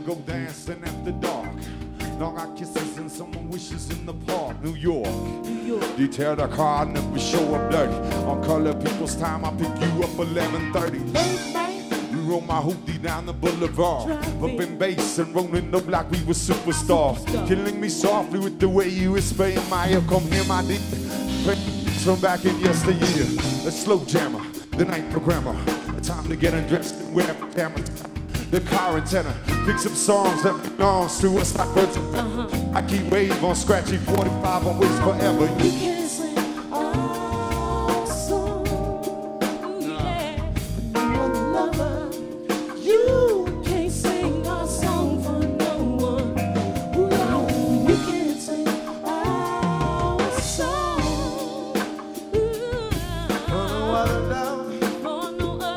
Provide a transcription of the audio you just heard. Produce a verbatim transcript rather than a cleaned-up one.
go dancing after dark. Long eye kisses and someone wishes in the park. New York, New York. Detail the car, never show up dirty. On color people's time, I pick you up eleven thirty. We roll my hoopty down the boulevard. Up in bass and rolling up like we were superstars. Killing me softly with the way you whisper in my ear. Come hear my deep from back in yesteryear. A slow jammer, the night programmer. Time to get undressed and wear pajamas. The car antenna, pick some songs that belongs to us like birds. Uh-huh. I keep wave on scratchy forty-five on waste forever. You can't sleep. Oh.